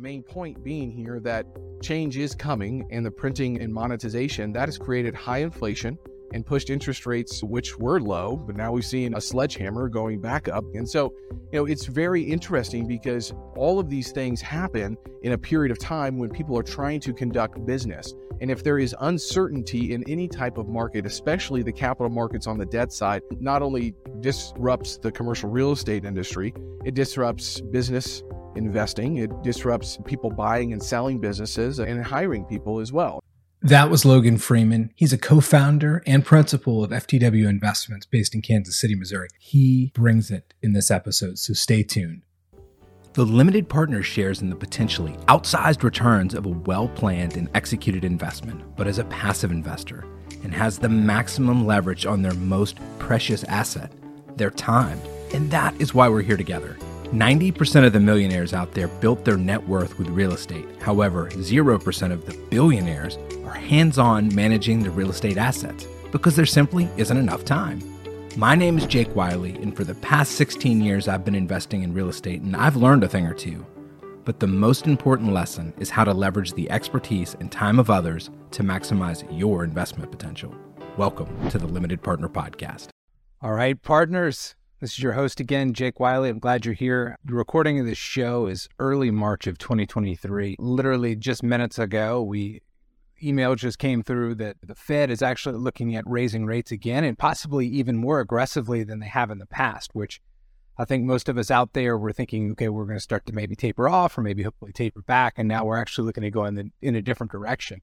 main point being here that change is coming, and the printing and monetization, that has created high inflation and pushed interest rates, which were low, but now we've seen a sledgehammer going back up. And so, it's very interesting because all of these things happen in a period of time when people are trying to conduct business. And if there is uncertainty in any type of market, especially the capital markets on the debt side, not only disrupts the commercial real estate industry, it disrupts business investing, it disrupts people buying and selling businesses and hiring people as well. That was Logan Freeman. He's a co-founder and principal of FTW Investments based in Kansas City, Missouri. He brings it in this episode, so stay tuned. The limited partner shares in the potentially outsized returns of a well-planned and executed investment, but as a passive investor, and has the maximum leverage on their most precious asset, their time. And that is why we're here together. 90% of the millionaires out there built their net worth with real estate. However, 0% of the billionaires are hands-on managing their real estate assets because there simply isn't enough time. My name is Jake Wiley, and for the past 16 years, I've been investing in real estate, and I've learned a thing or two. But the most important lesson is how to leverage the expertise and time of others to maximize your investment potential. Welcome to the Limited Partner Podcast. All right, partners. This is your host again, Jake Wiley. I'm glad you're here. The recording of this show is early March of 2023. Literally just minutes ago, email just came through that the Fed is actually looking at raising rates again and possibly even more aggressively than they have in the past, which I think most of us out there were thinking, okay, we're going to start to maybe taper off or maybe hopefully taper back. And now we're actually looking to go in a different direction.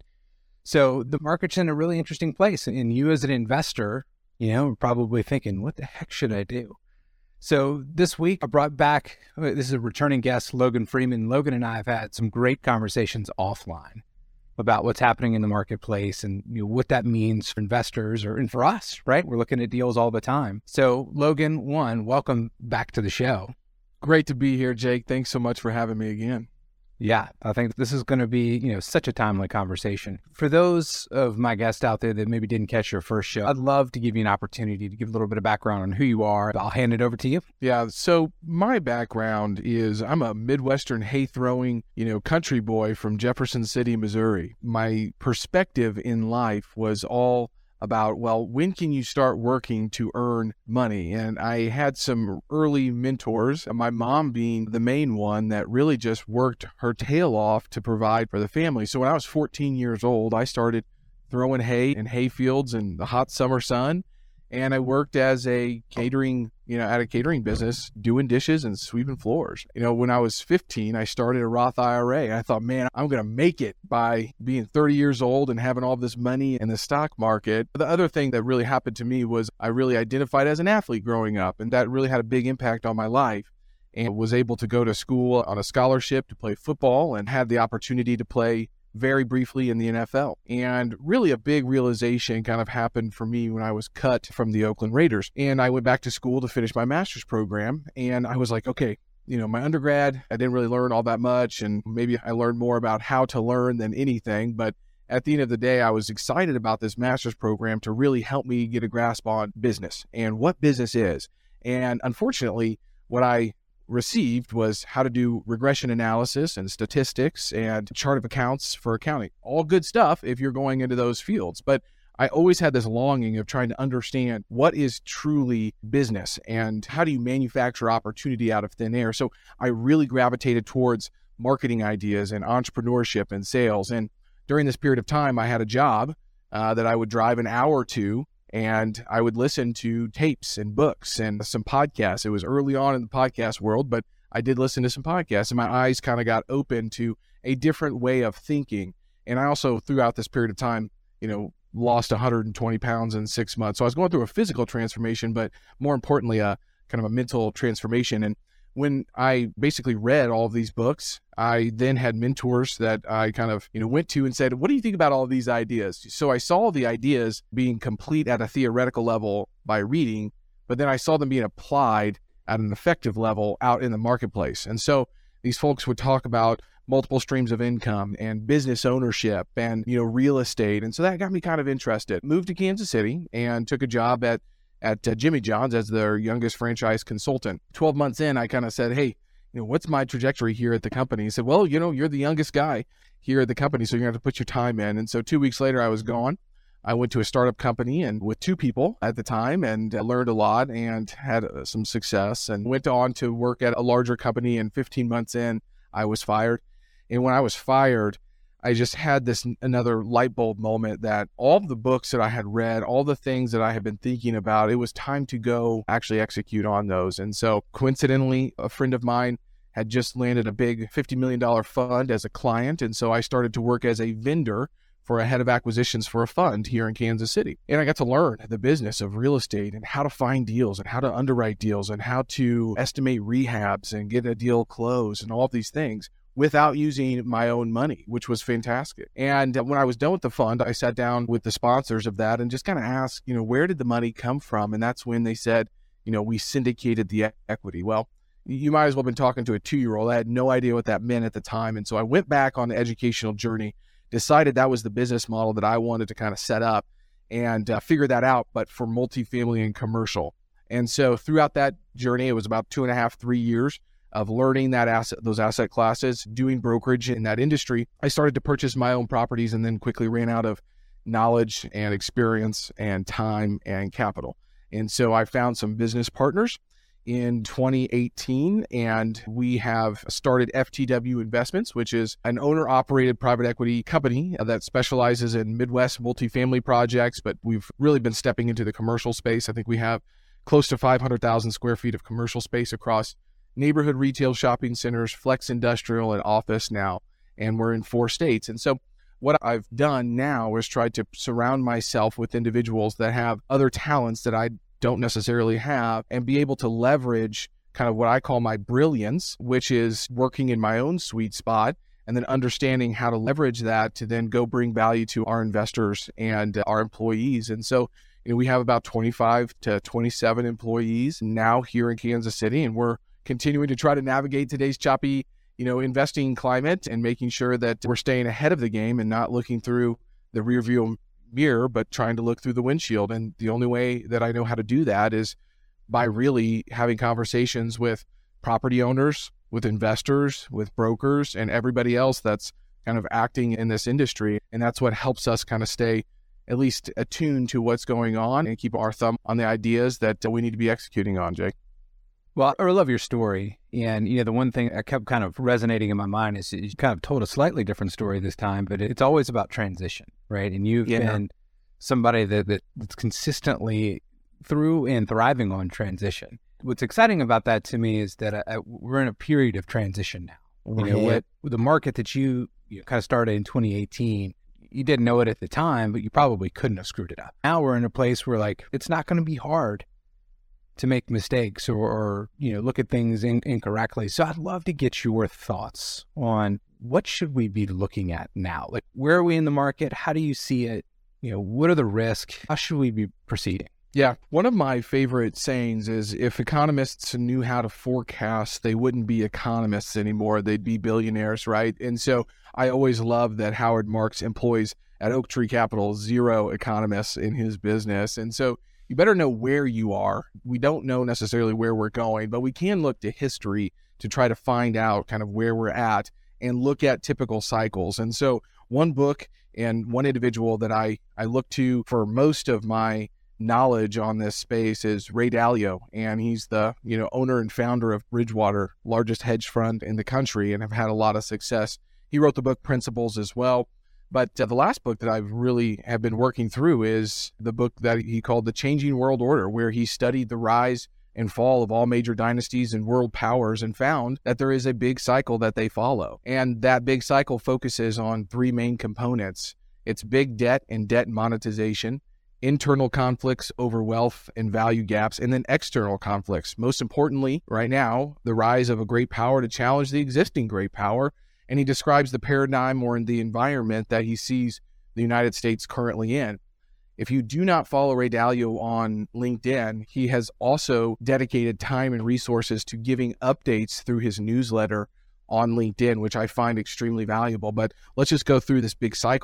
So the market's in a really interesting place. And you as an investor, are probably thinking, what the heck should I do? So this week I brought back, this is a returning guest, Logan Freeman. Logan and I have had some great conversations offline about what's happening in the marketplace and what that means for investors and for us, right? We're looking at deals all the time. So Logan, welcome back to the show. Great to be here, Jake. Thanks so much for having me again. Yeah, I think this is going to be, such a timely conversation. For those of my guests out there that maybe didn't catch your first show, I'd love to give you an opportunity to give a little bit of background on who you are. I'll hand it over to you. Yeah, so my background is I'm a Midwestern hay-throwing, country boy from Jefferson City, Missouri. My perspective in life was all about, when can you start working to earn money? And I had some early mentors, my mom being the main one that really just worked her tail off to provide for the family. So when I was 14 years old, I started throwing hay in hay fields in the hot summer sun. And I worked as a catering, at a catering business, doing dishes and sweeping floors. When I was 15, I started a Roth IRA. And I thought, man, I'm going to make it by being 30 years old and having all this money in the stock market. The other thing that really happened to me was I really identified as an athlete growing up. And that really had a big impact on my life. And was able to go to school on a scholarship to play football and had the opportunity to play very briefly in the NFL. And really a big realization kind of happened for me when I was cut from the Oakland Raiders. And I went back to school to finish my master's program. And I was like, okay, my undergrad, I didn't really learn all that much. And maybe I learned more about how to learn than anything. But at the end of the day, I was excited about this master's program to really help me get a grasp on business and what business is. And unfortunately, what I received was how to do regression analysis and statistics and chart of accounts for accounting. All good stuff if you're going into those fields. But I always had this longing of trying to understand what is truly business and how do you manufacture opportunity out of thin air. So I really gravitated towards marketing ideas and entrepreneurship and sales. And during this period of time, I had a job that I would drive an hour to, and I would listen to tapes and books and some podcasts. It was early on in the podcast world, but I did listen to some podcasts, and my eyes kind of got open to a different way of thinking. And I also, throughout this period of time, lost 120 pounds in 6 months. So I was going through a physical transformation, but more importantly, a kind of a mental transformation. And when I basically read all of these books, I then had mentors that I kind of, went to and said, what do you think about all of these ideas? So I saw the ideas being complete at a theoretical level by reading, but then I saw them being applied at an effective level out in the marketplace. And so these folks would talk about multiple streams of income and business ownership and, real estate. And so that got me kind of interested. Moved to Kansas City and took a job at Jimmy John's as their youngest franchise consultant. 12 months in, I kind of said, hey, what's my trajectory here at the company? He said, well, you're the youngest guy here at the company, so you're going to have to put your time in. And so 2 weeks later, I was gone. I went to a startup company and with 2 people at the time and learned a lot and had some success and went on to work at a larger company. And 15 months in, I was fired. And when I was fired, I just had another light bulb moment that all the books that I had read, all the things that I had been thinking about, it was time to go actually execute on those. And so coincidentally, a friend of mine had just landed a big $50 million fund as a client. And so I started to work as a vendor for a head of acquisitions for a fund here in Kansas City. And I got to learn the business of real estate and how to find deals and how to underwrite deals and how to estimate rehabs and get a deal closed and all of these things without using my own money, which was fantastic. And when I was done with the fund, I sat down with the sponsors of that and just kind of asked, where did the money come from? And that's when they said, we syndicated the equity. Well, you might as well have been talking to a 2-year-old. I had no idea what that meant at the time. And so I went back on the educational journey, decided that was the business model that I wanted to kind of set up and figure that out, but for multifamily and commercial. And so throughout that journey, it was about 2.5, 3 years of learning those asset classes, doing brokerage in that industry. I started to purchase my own properties and then quickly ran out of knowledge and experience and time and capital. And so I found some business partners in 2018, and we have started FTW Investments, which is an owner-operated private equity company that specializes in Midwest multifamily projects, but we've really been stepping into the commercial space. I think we have close to 500,000 square feet of commercial space across neighborhood retail shopping centers, flex industrial, and office now, and we're in 4 states. And so what I've done now is tried to surround myself with individuals that have other talents that I don't necessarily have and be able to leverage kind of what I call my brilliance, which is working in my own sweet spot and then understanding how to leverage that to then go bring value to our investors and our employees. And so, we have about 25 to 27 employees now here in Kansas City, and we're continuing to try to navigate today's choppy, investing climate and making sure that we're staying ahead of the game and not looking through the rearview mirror, but trying to look through the windshield. And the only way that I know how to do that is by really having conversations with property owners, with investors, with brokers, and everybody else that's kind of acting in this industry. And that's what helps us kind of stay at least attuned to what's going on and keep our thumb on the ideas that we need to be executing on, Jake. Well, I love your story. And, the one thing that kept kind of resonating in my mind is you kind of told a slightly different story this time, but it's always about transition, right? And you've been somebody that's consistently through and thriving on transition. What's exciting about that to me is that we're in a period of transition now. With the market that you kind of started in 2018, you didn't know it at the time, but you probably couldn't have screwed it up. Now we're in a place where it's not going to be hard to make mistakes or look at things incorrectly. So I'd love to get your thoughts on what should we be looking at now? Where are we in the market? How do you see it? What are the risks? How should we be proceeding? Yeah. One of my favorite sayings is if economists knew how to forecast, they wouldn't be economists anymore. They'd be billionaires, right? And so I always love that Howard Marks employs at Oaktree Capital 0 economists in his business. And so you better know where you are. We don't know necessarily where we're going, but we can look to history to try to find out kind of where we're at and look at typical cycles. And so one book and one individual that I look to for most of my knowledge on this space is Ray Dalio, and he's the owner and founder of Bridgewater, largest hedge fund in the country, and have had a lot of success. He wrote the book Principles as well. But the last book that I've really have been working through is the book that he called The Changing World Order, where he studied the rise and fall of all major dynasties and world powers and found that there is a big cycle that they follow. And that big cycle focuses on 3 main components. It's big debt and debt monetization, internal conflicts over wealth and value gaps, and then external conflicts. Most importantly, right now, the rise of a great power to challenge the existing great power. And he describes the paradigm or in the environment that he sees the United States currently in. If you do not follow Ray Dalio on LinkedIn, he has also dedicated time and resources to giving updates through his newsletter on LinkedIn, which I find extremely valuable. But let's just go through this big cycle.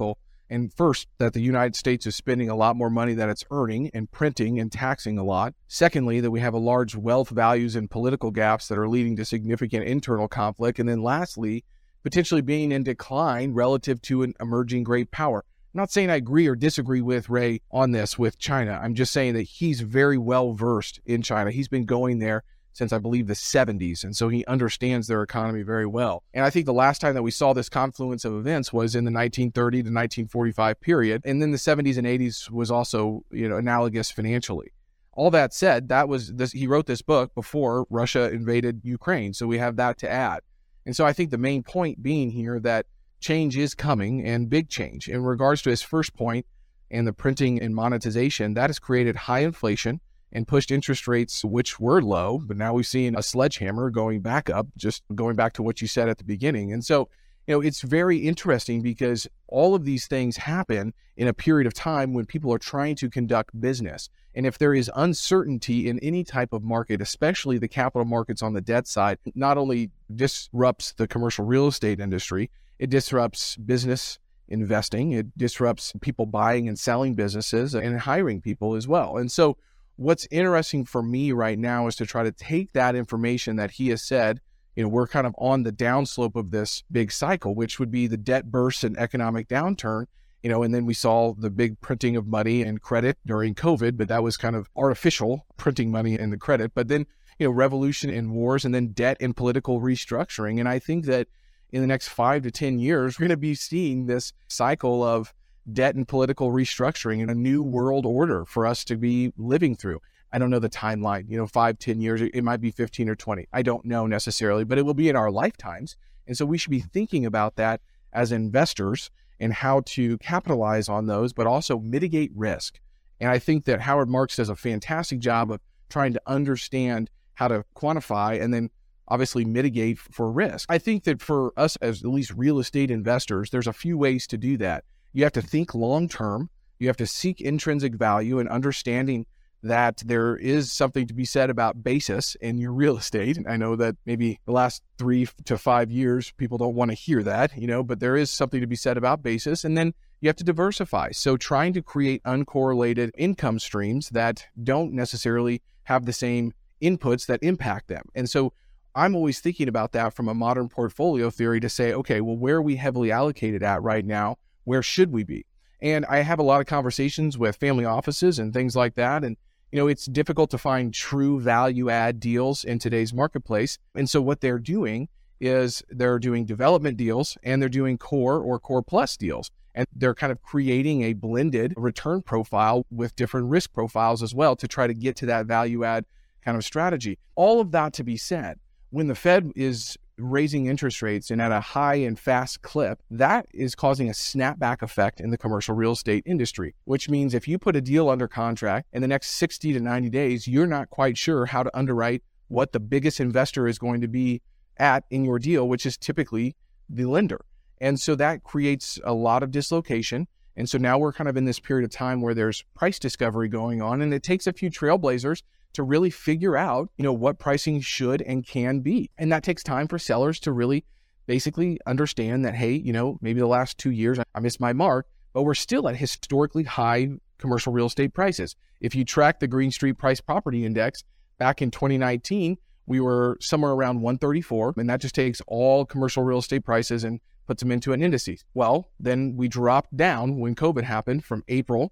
And first, that the United States is spending a lot more money than it's earning and printing and taxing a lot. Secondly, that we have a large wealth, values, and political gaps that are leading to significant internal conflict. And then lastly, potentially being in decline relative to an emerging great power. I'm not saying I agree or disagree with Ray on this with China. I'm just saying that he's very well versed in China. He's been going there since, I believe, the 70s. And so he understands their economy very well. And I think the last time that we saw this confluence of events was in the 1930 to 1945 period. And then the 70s and 80s was also, analogous financially. All that said, he wrote this book before Russia invaded Ukraine. So we have that to add. And so I think the main point being here that change is coming, and big change. In regards to his first point and the printing and monetization, that has created high inflation and pushed interest rates, which were low, but now we've seen a sledgehammer going back up, just going back to what you said at the beginning. And so, it's very interesting because all of these things happen in a period of time when people are trying to conduct business. And if there is uncertainty in any type of market, especially the capital markets on the debt side, not only disrupts the commercial real estate industry, it disrupts business investing, it disrupts people buying and selling businesses and hiring people as well. And so what's interesting for me right now is to try to take that information that he has said, we're kind of on the downslope of this big cycle, which would be the debt burst and economic downturn, and then we saw the big printing of money and credit during COVID, but that was kind of artificial printing money and the credit. But then, revolution and wars, and then debt and political restructuring. And I think that in the next 5 to 10 years, we're going to be seeing this cycle of debt and political restructuring and a new world order for us to be living through. I don't know the timeline, 5, 10 years, it might be 15 or 20. I don't know necessarily, but it will be in our lifetimes. And so we should be thinking about that as investors and how to capitalize on those, but also mitigate risk. And I think that Howard Marks does a fantastic job of trying to understand how to quantify and then obviously mitigate for risk. I think that for us as at least real estate investors, there's a few ways to do that. You have to think long-term. You have to seek intrinsic value and understanding that there is something to be said about basis in your real estate. I know that maybe the last 3 to 5 years, people don't want to hear that, but there is something to be said about basis. And then you have to diversify. So trying to create uncorrelated income streams that don't necessarily have the same inputs that impact them. And so I'm always thinking about that from a modern portfolio theory to say, okay, well, where are we heavily allocated at right now? Where should we be? And I have a lot of conversations with family offices and things like that. And it's difficult to find true value add deals in today's marketplace. And so what they're doing is they're doing development deals and they're doing core or core plus deals. And they're kind of creating a blended return profile with different risk profiles as well to try to get to that value add kind of strategy. All of that to be said, when the Fed is raising interest rates and at a high and fast clip, that is causing a snapback effect in the commercial real estate industry, which means if you put a deal under contract in the next 60 to 90 days, you're not quite sure how to underwrite what the biggest investor is going to be at in your deal, which is typically the lender. And so that creates a lot of dislocation. And so now we're kind of in this period of time where there's price discovery going on, and it takes a few trailblazers to really figure out, what pricing should and can be. And that takes time for sellers to really basically understand that, hey, maybe the last 2 years I missed my mark, but we're still at historically high commercial real estate prices. If you track the Green Street Price Property Index back in 2019, we were somewhere around 134, and that just takes all commercial real estate prices and puts them into an indices. Well, then we dropped down when COVID happened from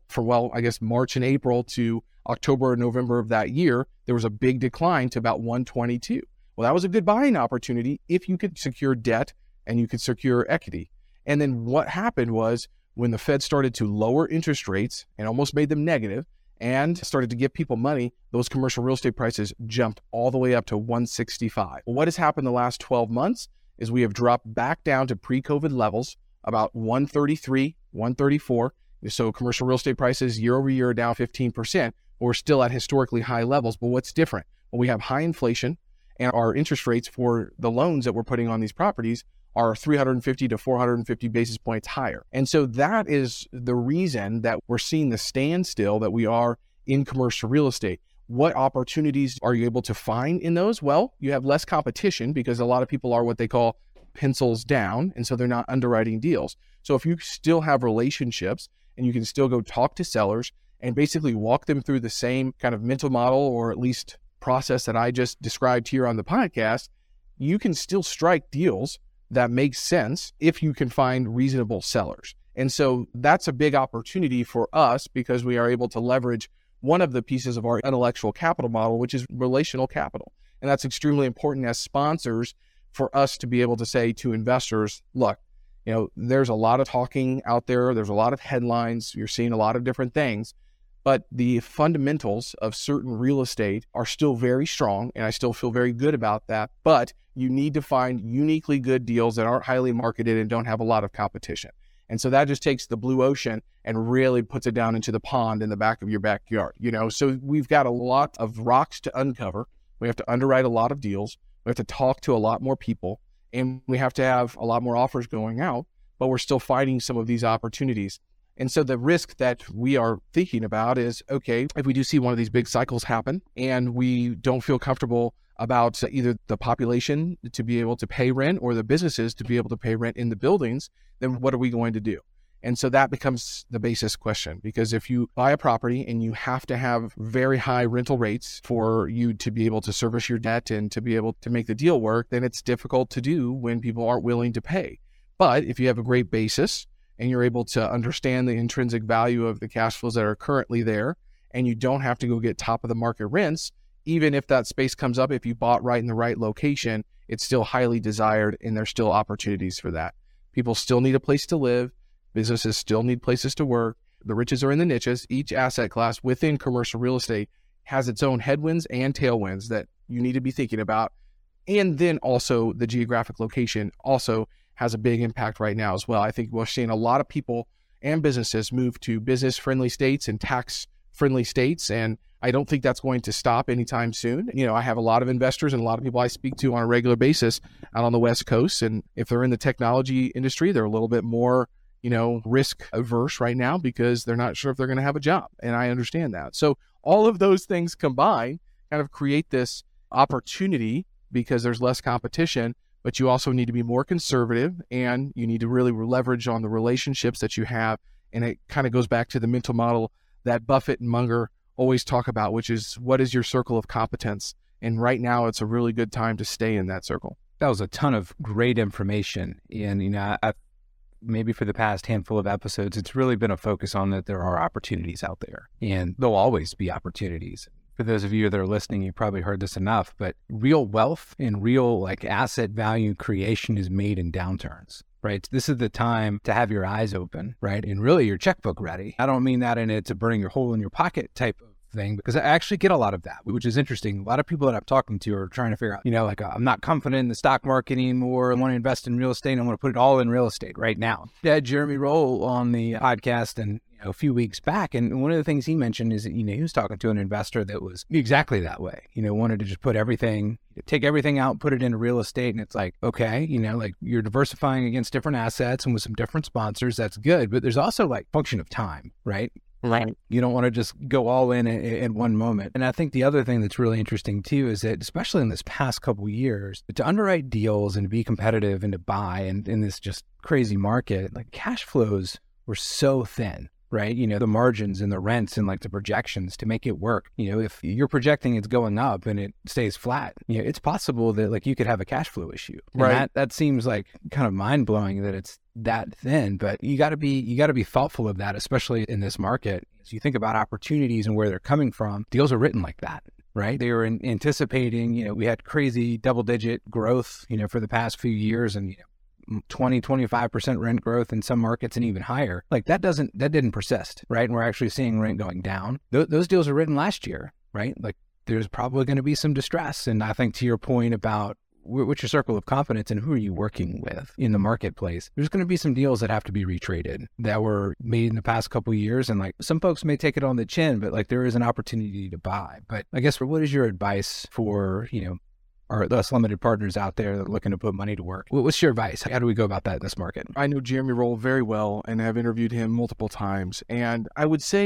March and April to October and November of that year. There was a big decline to about 122. Well, that was a good buying opportunity if you could secure debt and you could secure equity. And then what happened was when the Fed started to lower interest rates and almost made them negative and started to give people money, those commercial real estate prices jumped all the way up to 165. Well, what has happened the last 12 months is we have dropped back down to pre-COVID levels, about 133, 134. So commercial real estate prices year over year are down 15%. We're still at historically high levels. But what's different? Well, we have high inflation, and our interest rates for the loans that we're putting on these properties are 350 to 450 basis points higher. And so that is the reason that we're seeing the standstill that we are in commercial real estate. What opportunities are you able to find in those? Well, you have less competition because a lot of people are what they call pencils down, and so they're not underwriting deals. So if you still have relationships and you can still go talk to sellers and basically walk them through the same kind of mental model, or at least process that I just described here on the podcast, you can still strike deals that make sense if you can find reasonable sellers. And so that's a big opportunity for us because we are able to leverage one of the pieces of our intellectual capital model, which is relational capital. And that's extremely important as sponsors for us to be able to say to investors, look, there's a lot of talking out there. There's a lot of headlines. You're seeing a lot of different things, but the fundamentals of certain real estate are still very strong. And I still feel very good about that, but you need to find uniquely good deals that aren't highly marketed and don't have a lot of competition. And so that just takes the blue ocean and really puts it down into the pond in the back of your backyard. So we've got a lot of rocks to uncover. We have to underwrite a lot of deals. We have to talk to a lot more people, and we have to have a lot more offers going out, but we're still finding some of these opportunities. And so the risk that we are thinking about is, okay, if we do see one of these big cycles happen and we don't feel comfortable about either the population to be able to pay rent or the businesses to be able to pay rent in the buildings, then what are we going to do? And so that becomes the basis question, because if you buy a property and you have to have very high rental rates for you to be able to service your debt and to be able to make the deal work, then it's difficult to do when people aren't willing to pay. But if you have a great basis and you're able to understand the intrinsic value of the cash flows that are currently there, and you don't have to go get top of the market rents, even if that space comes up, if you bought right in the right location, it's still highly desired and there's still opportunities for that. People still need a place to live. Businesses still need places to work. The riches are in the niches. Each asset class within commercial real estate has its own headwinds and tailwinds that you need to be thinking about. And then also the geographic location also has a big impact right now as well. I think we're seeing a lot of people and businesses move to business-friendly states and tax-friendly states, and I don't think that's going to stop anytime soon. I have a lot of investors and a lot of people I speak to on a regular basis out on the West Coast, and if they're in the technology industry, they're a little bit more risk averse right now because they're not sure if they're going to have a job. And I understand that. So all of those things combined kind of create this opportunity because there's less competition, but you also need to be more conservative and you need to really leverage on the relationships that you have. And it kind of goes back to the mental model that Buffett and Munger always talk about, which is what is your circle of competence? And right now it's a really good time to stay in that circle. That was a ton of great information. And, I maybe for the past handful of episodes, it's really been a focus on that there are opportunities out there and there'll always be opportunities. For those of you that are listening, you probably heard this enough, but real wealth and real asset value creation is made in downturns, right? This is the time to have your eyes open, right? And really your checkbook ready. I don't mean that in it's a burning your hole in your pocket type of thing, because I actually get a lot of that, which is interesting. A lot of people that I'm talking to are trying to figure out, I'm not confident in the stock market anymore. I want to invest in real estate. And I want to put it all in real estate right now. I had Jeremy Roll on the podcast and a few weeks back. And one of the things he mentioned is that, he was talking to an investor that was exactly that way, wanted to just take everything out, put it into real estate. And it's like, okay, you're diversifying against different assets and with some different sponsors. That's good. But there's also function of time, right? Right. You don't want to just go all in one moment. And I think the other thing that's really interesting too is that, especially in this past couple of years, to underwrite deals and to be competitive and to buy and in this just crazy market, cash flows were so thin. Right? The margins and the rents and the projections to make it work. If you're projecting it's going up and it stays flat, it's possible that you could have a cash flow issue. And right. That seems kind of mind blowing that it's that thin, but you got to be thoughtful of that, especially in this market. As you think about opportunities and where they're coming from, deals are written like that. Right? They were anticipating, we had crazy double-digit growth, for the past few years and, 20-25% rent growth in some markets and even higher. That didn't persist, right? And we're actually seeing rent going down. Those deals are written last year, right? There's probably going to be some distress. And I think to your point about what's your circle of confidence and who are you working with in the marketplace, there's going to be some deals that have to be retraded that were made in the past couple of years. And some folks may take it on the chin, but there is an opportunity to buy. But I guess what is your advice for, or less limited partners out there that are looking to put money to work? What's your advice? How do we go about that in this market? I know Jeremy Roll very well and have interviewed him multiple times. And I would say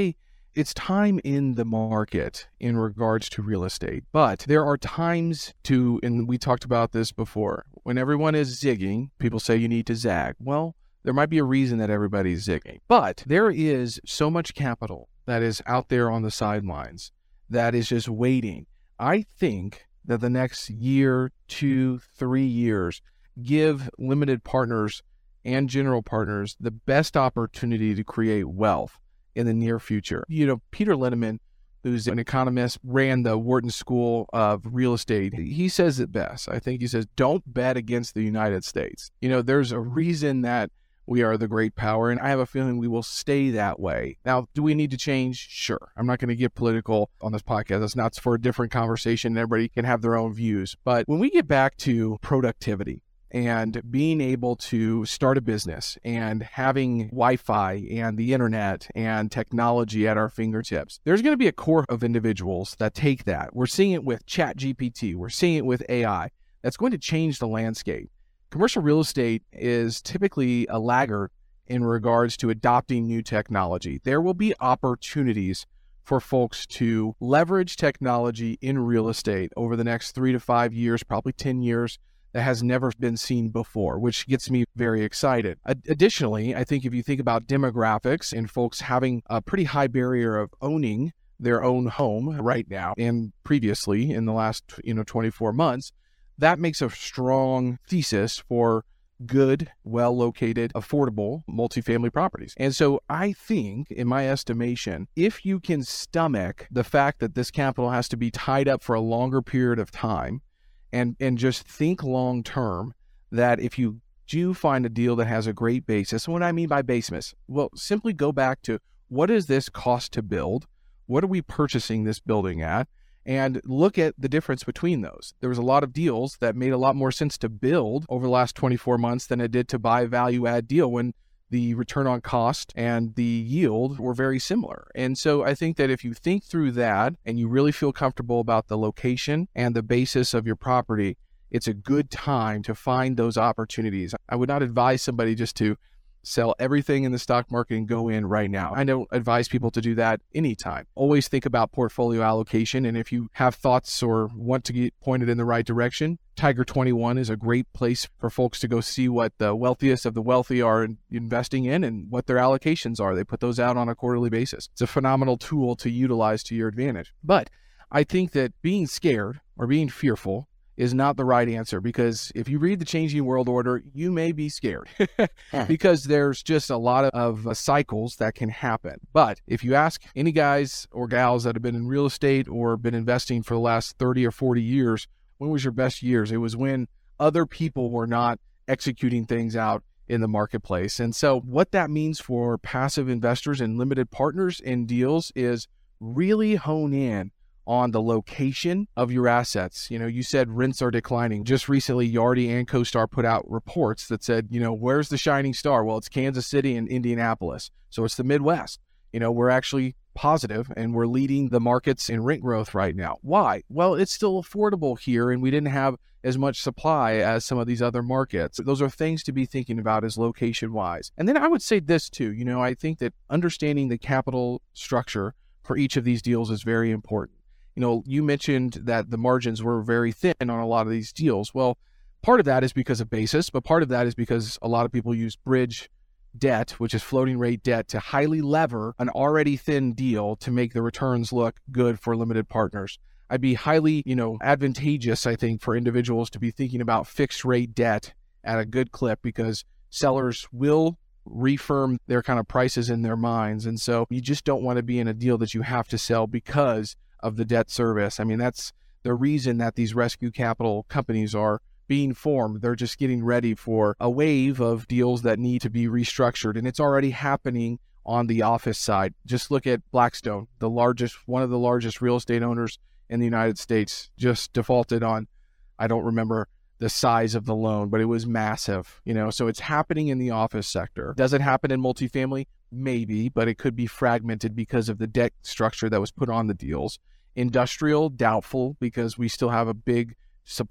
it's time in the market in regards to real estate, but there are times and we talked about this before, when everyone is zigging, people say you need to zag. Well, there might be a reason that everybody's zigging, but there is so much capital that is out there on the sidelines that is just waiting. I think that the next year, 2, 3 years, give limited partners and general partners the best opportunity to create wealth in the near future. Peter Linneman, who's an economist, ran the Wharton School of Real Estate. He says it best. I think he says, don't bet against the United States. There's a reason that we are the great power, and I have a feeling we will stay that way. Now, do we need to change? Sure. I'm not going to get political on this podcast. That's not for a different conversation. Everybody can have their own views. But when we get back to productivity, and being able to start a business and having Wi-Fi and the internet and technology at our fingertips, there's going to be a core of individuals that take that. We're seeing it with ChatGPT. We're seeing it with AI. That's going to change the landscape. Commercial real estate is typically a laggard in regards to adopting new technology. There will be opportunities for folks to leverage technology in real estate over the next 3 to 5 years, probably 10 years, that has never been seen before, which gets me very excited. Additionally, I think if you think about demographics and folks having a pretty high barrier of owning their own home right now and previously in the last 24 months, that makes a strong thesis for good, well-located, affordable multifamily properties. And so I think, in my estimation, if you can stomach the fact that this capital has to be tied up for a longer period of time, and just think long term, that if you do find a deal that has a great basis, what I mean by basis, well, simply go back to what does this cost to build? What are we purchasing this building at? And look at the difference between those. There was a lot of deals that made a lot more sense to build over the last 24 months than it did to buy a value add deal when the return on cost and the yield were very similar. And so I think that if you think through that and you really feel comfortable about the location and the basis of your property, it's a good time to find those opportunities. I would not advise somebody just to sell everything in the stock market and go in right now. I don't advise people to do that anytime. Always think about portfolio allocation. And if you have thoughts or want to get pointed in the right direction, Tiger 21 is a great place for folks to go see what the wealthiest of the wealthy are investing in and what their allocations are. They put those out on a quarterly basis. It's a phenomenal tool to utilize to your advantage. But I think that being scared or being fearful is not the right answer, because if you read The Changing World Order, you may be scared because there's just a lot of cycles that can happen. But if you ask any guys or gals that have been in real estate or been investing for the last 30 or 40 years, when was your best years? It was when other people were not executing things out in the marketplace. And so what that means for passive investors and limited partners in deals is really hone in on the location of your assets. You said rents are declining. Just recently, Yardi and CoStar put out reports that said, where's the shining star? Well, it's Kansas City and Indianapolis. So it's the Midwest. We're actually positive and we're leading the markets in rent growth right now. Why? Well, it's still affordable here and we didn't have as much supply as some of these other markets. Those are things to be thinking about as location-wise. And then I would say this too, I think that understanding the capital structure for each of these deals is very important. You mentioned that the margins were very thin on a lot of these deals. Well, part of that is because of basis, but part of that is because a lot of people use bridge debt, which is floating rate debt, to highly lever an already thin deal to make the returns look good for limited partners. I'd be highly, advantageous, I think, for individuals to be thinking about fixed rate debt at a good clip, because sellers will refirm their kind of prices in their minds. And so you just don't want to be in a deal that you have to sell because of the debt service. I mean, that's the reason that these rescue capital companies are being formed. They're just getting ready for a wave of deals that need to be restructured. And it's already happening on the office side. Just look at Blackstone, one of the largest real estate owners in the United States, just defaulted on, I don't remember the size of the loan, but it was massive, so it's happening in the office sector. Does it happen in multifamily? Maybe, but it could be fragmented because of the debt structure that was put on the deals. Industrial, doubtful, because we still have a big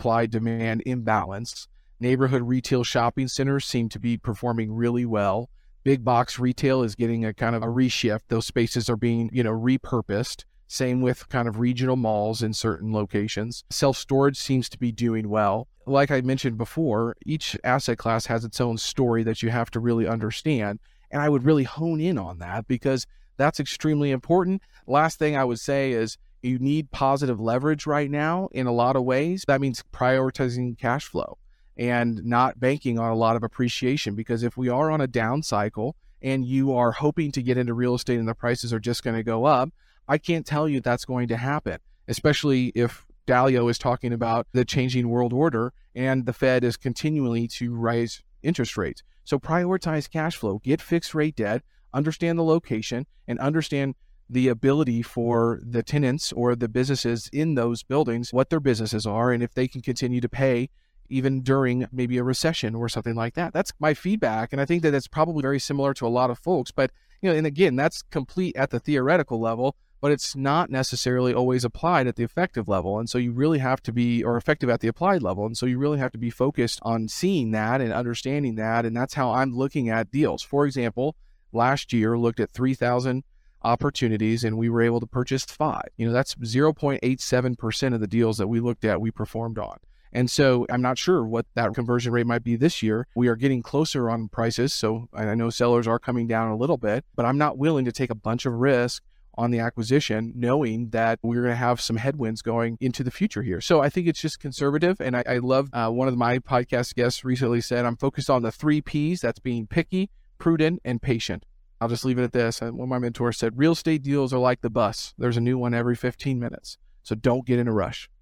supply-demand imbalance. Neighborhood retail shopping centers seem to be performing really well. Big box retail is getting a kind of a reshift. Those spaces are being, repurposed. Same with kind of regional malls in certain locations. Self-storage seems to be doing well. Like I mentioned before, each asset class has its own story that you have to really understand. And I would really hone in on that because that's extremely important. Last thing I would say is you need positive leverage right now in a lot of ways. That means prioritizing cash flow and not banking on a lot of appreciation, because if we are on a down cycle and you are hoping to get into real estate and the prices are just going to go up, I can't tell you that's going to happen, especially if Dalio is talking about the changing world order and the Fed is continually to raise interest rates. So prioritize cash flow, get fixed rate debt, understand the location, and understand the ability for the tenants or the businesses in those buildings, what their businesses are, and if they can continue to pay even during maybe a recession or something like that. That's my feedback. And I think that that's probably very similar to a lot of folks. But, and again, that's complete at the theoretical level, but it's not necessarily always applied at the effective level. And so you really have to be, or effective at the applied level. And so you really have to be focused on seeing that and understanding that. And that's how I'm looking at deals. For example, last year looked at 3,000 opportunities and we were able to purchase 5. That's 0.87% of the deals that we looked at, we performed on. And so I'm not sure what that conversion rate might be this year. We are getting closer on prices. So I know sellers are coming down a little bit, but I'm not willing to take a bunch of risk on the acquisition, knowing that we're going to have some headwinds going into the future here. So I think it's just conservative. And I love one of my podcast guests recently said, I'm focused on the 3 Ps. That's being picky, prudent, and patient. I'll just leave it at this. One of my mentors said, real estate deals are like the bus. There's a new one every 15 minutes. So don't get in a rush.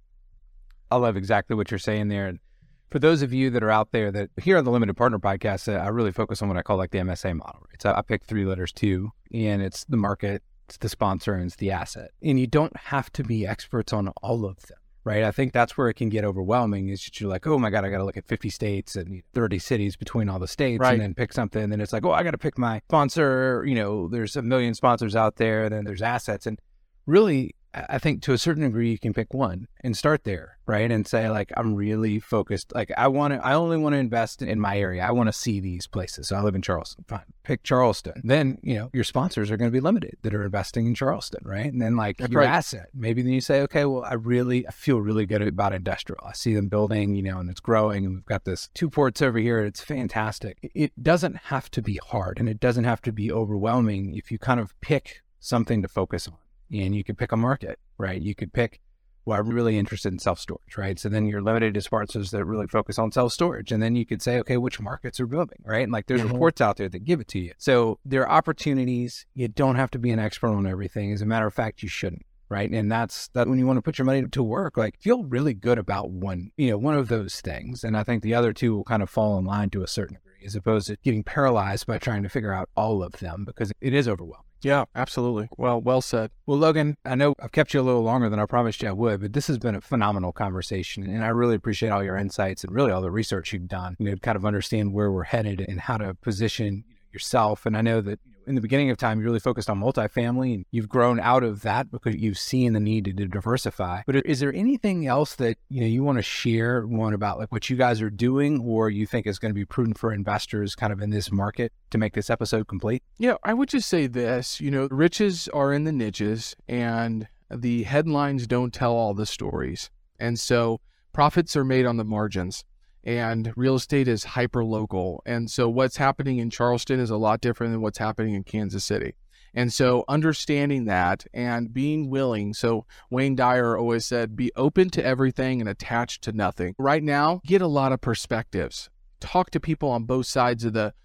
I love exactly what you're saying there. And for those of you that are out there that here on the Limited Partner Podcast, I really focus on what I call like the MSA model, right? So I pick 3 letters too, and it's the market, it's the sponsor, and it's the asset. And you don't have to be experts on all of them, right? I think that's where it can get overwhelming is you're like, oh my God, I got to look at 50 states and 30 cities between all the states, right, and then pick something. And then it's like, oh, I got to pick my sponsor. There's a million sponsors out there, and then there's assets. And really, I think to a certain degree, you can pick one and start there, right? And say like, I'm really focused. Like I only want to invest in my area. I want to see these places. So I live in Charleston. Fine. Pick Charleston. Then, your sponsors are going to be limited that are investing in Charleston, right? And then like your asset, maybe then you say, okay, well, I feel really good about industrial. I see them building, and it's growing, and we've got this 2 ports over here. It's fantastic. It doesn't have to be hard, and it doesn't have to be overwhelming if you kind of pick something to focus on. And you could pick a market, right? You could pick, well, I'm really interested in self-storage, right? So then you're limited to sponsors that really focus on self-storage. And then you could say, okay, which markets are booming, right? And like there's reports out there that give it to you. So there are opportunities. You don't have to be an expert on everything. As a matter of fact, you shouldn't, right? And that's when you want to put your money to work, like feel really good about one of those things. And I think the other 2 will kind of fall in line to a certain degree, as opposed to getting paralyzed by trying to figure out all of them, because it is overwhelming. Yeah, absolutely. Well said. Well, Logan, I know I've kept you a little longer than I promised you I would, but this has been a phenomenal conversation. And I really appreciate all your insights and really all the research you've done, to kind of understand where we're headed and how to position yourself. And I know that in the beginning of time, you really focused on multifamily, and you've grown out of that because you've seen the need to diversify. But is there anything else that you want to share, about like what you guys are doing, or you think is going to be prudent for investors kind of in this market to make this episode complete? Yeah, I would just say this, riches are in the niches, and the headlines don't tell all the stories. And so profits are made on the margins. And real estate is hyper local. And so what's happening in Charleston is a lot different than what's happening in Kansas City. And so understanding that and being willing. So Wayne Dyer always said, be open to everything and attached to nothing. Right now, get a lot of perspectives. Talk to people on both sides of the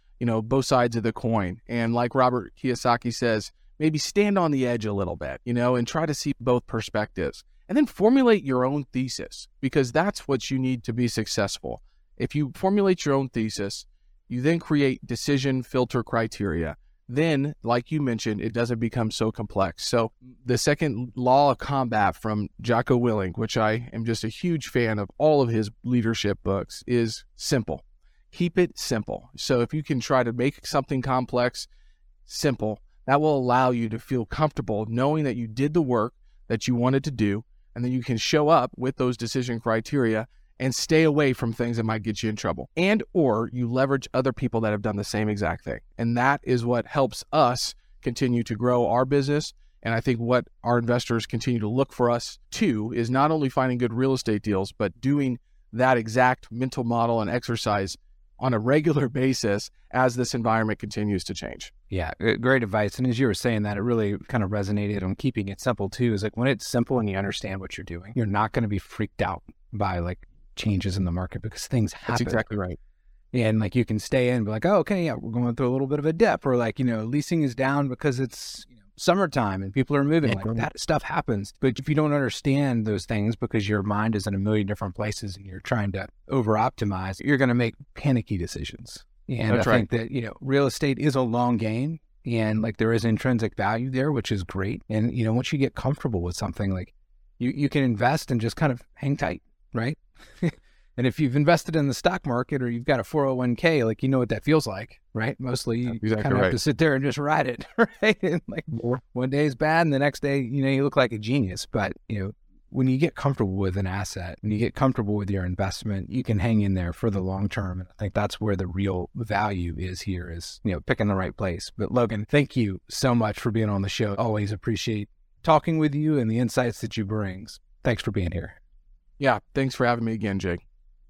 coin. And like Robert Kiyosaki says, maybe stand on the edge a little bit, and try to see both perspectives. And then formulate your own thesis, because that's what you need to be successful. If you formulate your own thesis, you then create decision filter criteria. Then, like you mentioned, it doesn't become so complex. So the second law of combat from Jocko Willink, which I am just a huge fan of all of his leadership books, is simple. Keep it simple. So if you can try to make something complex simple, that will allow you to feel comfortable knowing that you did the work that you wanted to do, and then you can show up with those decision criteria and stay away from things that might get you in trouble. And or you leverage other people that have done the same exact thing. And that is what helps us continue to grow our business. And I think what our investors continue to look for us to is not only finding good real estate deals, but doing that exact mental model and exercise on a regular basis as this environment continues to change. Yeah, great advice. And as you were saying that, it really kind of resonated on keeping it simple too. Is like when it's simple and you understand what you're doing, you're not going to be freaked out by like changes in the market because things happen. That's exactly right. And like you can stay in and be like, oh, okay, yeah, we're going through a little bit of a dip, or like, leasing is down because it's summertime and people are moving. Like that stuff happens. But if you don't understand those things because your mind is in a million different places and you're trying to over optimize, you're going to make panicky decisions. And I think that, real estate is a long game, and like there is intrinsic value there, which is great. And, once you get comfortable with something, like you can invest and just kind of hang tight, right? And if you've invested in the stock market or you've got a 401k, like, what that feels like, right? Mostly you kind of have to sit there and just ride it, right? And like one day is bad and the next day, you look like a genius. But, when you get comfortable with an asset and you get comfortable with your investment, you can hang in there for the long term. And I think that's where the real value is here is, picking the right place. But Logan, thank you so much for being on the show. Always appreciate talking with you and the insights that you bring. Thanks for being here. Yeah. Thanks for having me again, Jake.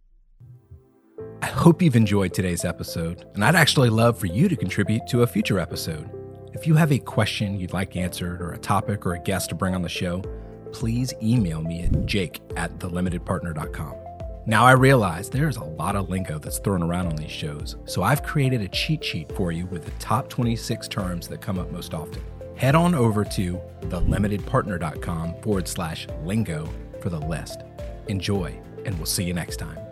I hope you've enjoyed today's episode, and I'd actually love for you to contribute to a future episode. If you have a question you'd like answered or a topic or a guest to bring on the show, please email me at jake@thelimitedpartner.com. Now I realize there's a lot of lingo that's thrown around on these shows, so I've created a cheat sheet for you with the top 26 terms that come up most often. Head on over to thelimitedpartner.com/lingo for the list. Enjoy, and we'll see you next time.